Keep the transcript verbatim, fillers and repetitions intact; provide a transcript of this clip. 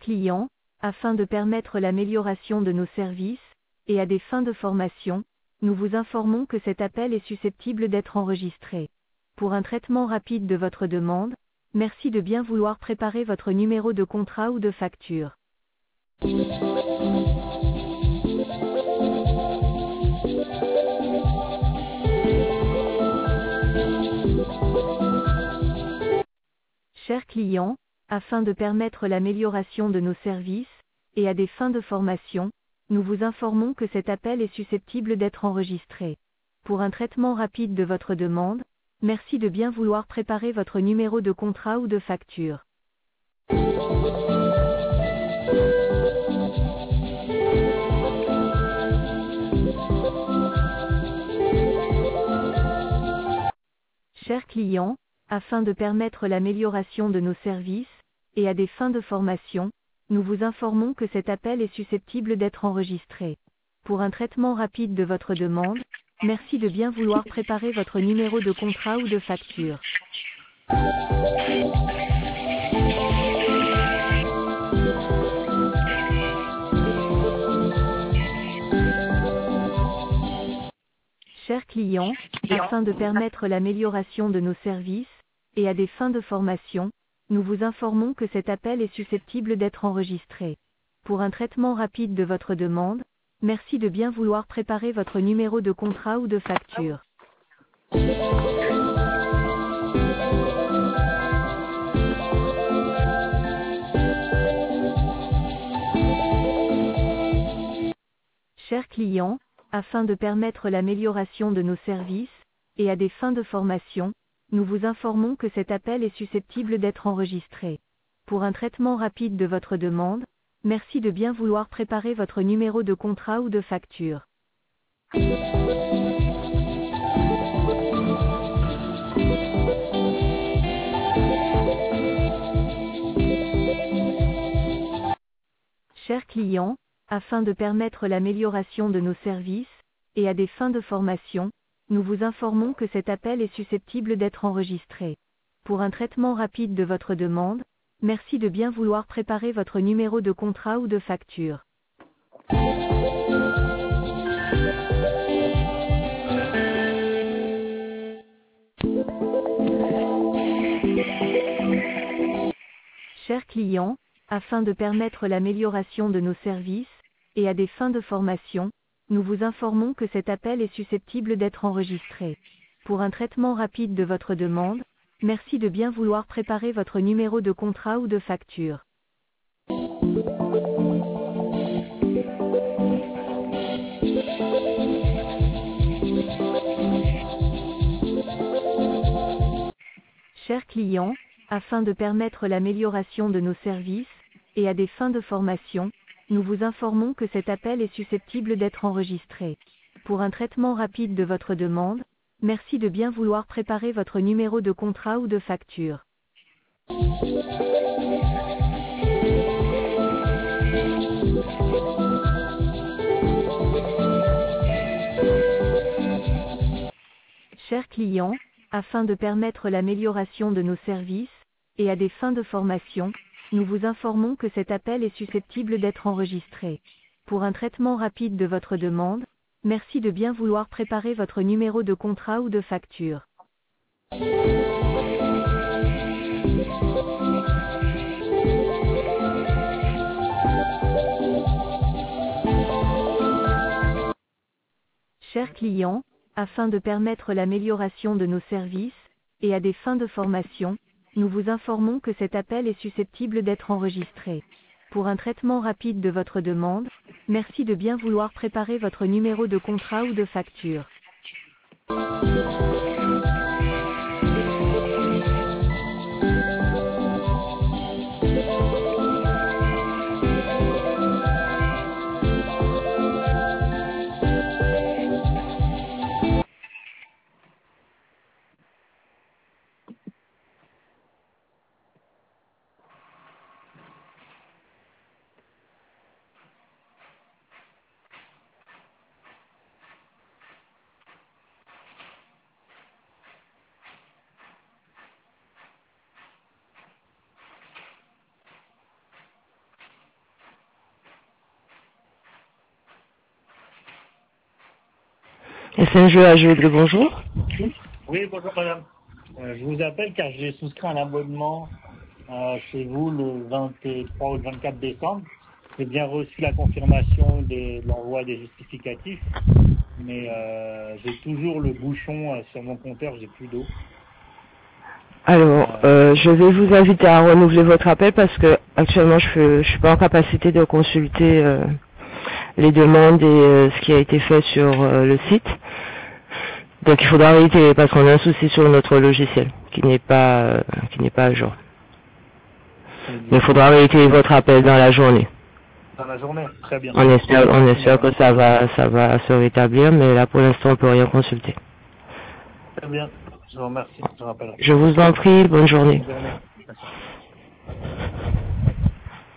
client, afin de permettre l'amélioration de nos services, et à des fins de formation, nous vous informons que cet appel est susceptible d'être enregistré. Pour un traitement rapide de votre demande, merci de bien vouloir préparer votre numéro de contrat ou de facture. Chers clients, afin de permettre l'amélioration de nos services, et à des fins de formation, nous vous informons que cet appel est susceptible d'être enregistré. Pour un traitement rapide de votre demande, merci de bien vouloir préparer votre numéro de contrat ou de facture. Chers clients, afin de permettre l'amélioration de nos services, et à des fins de formation, nous vous informons que cet appel est susceptible d'être enregistré. Pour un traitement rapide de votre demande, merci de bien vouloir préparer votre numéro de contrat ou de facture. Chers clients, afin de permettre l'amélioration de nos services, et à des fins de formation, nous vous informons que cet appel est susceptible d'être enregistré. Pour un traitement rapide de votre demande, merci de bien vouloir préparer votre numéro de contrat ou de facture. Chers clients, afin de permettre l'amélioration de nos services, et à des fins de formation, nous vous informons que cet appel est susceptible d'être enregistré. Pour un traitement rapide de votre demande, merci de bien vouloir préparer votre numéro de contrat ou de facture. Chers clients, afin de permettre l'amélioration de nos services, et à des fins de formation, nous vous informons que cet appel est susceptible d'être enregistré. Pour un traitement rapide de votre demande, merci de bien vouloir préparer votre numéro de contrat ou de facture. Chers clients, afin de permettre l'amélioration de nos services, et à des fins de formation, nous vous informons que cet appel est susceptible d'être enregistré. Pour un traitement rapide de votre demande, merci de bien vouloir préparer votre numéro de contrat ou de facture. Chers clients, afin de permettre l'amélioration de nos services, et à des fins de formation, nous vous informons que cet appel est susceptible d'être enregistré. Pour un traitement rapide de votre demande, merci de bien vouloir préparer votre numéro de contrat ou de facture. Chers clients, afin de permettre l'amélioration de nos services, et à des fins de formation, nous vous informons que cet appel est susceptible d'être enregistré. Pour un traitement rapide de votre demande, merci de bien vouloir préparer votre numéro de contrat ou de facture. Chers clients, afin de permettre l'amélioration de nos services, et à des fins de formation, nous vous informons que cet appel est susceptible d'être enregistré. Pour un traitement rapide de votre demande, merci de bien vouloir préparer votre numéro de contrat ou de facture. S N G A G de bonjour. Oui, bonjour madame. Euh, je vous appelle car j'ai souscrit un abonnement euh, chez vous le vingt-trois ou le vingt-quatre décembre. J'ai bien reçu la confirmation de l'envoi des justificatifs, mais euh, j'ai toujours le bouchon euh, sur mon compteur, j'ai plus d'eau. Alors, Euh, euh, je vais vous inviter à renouveler votre appel parce que actuellement je ne suis pas en capacité de consulter euh, les demandes et euh, ce qui a été fait sur euh, le site. Donc il faudra réitérer parce qu'on a un souci sur notre logiciel qui n'est pas euh, qui n'est pas à jour. très Mais il bien. faudra réitérer votre appel dans la journée. Dans la journée, très bien. On espère, on Merci espère madame. que ça va ça va se rétablir, mais là pour l'instant on peut rien consulter. Très bien. Je vous remercie. Je vous rappellerai. Je vous en prie, bonne journée. Bonne journée. Merci.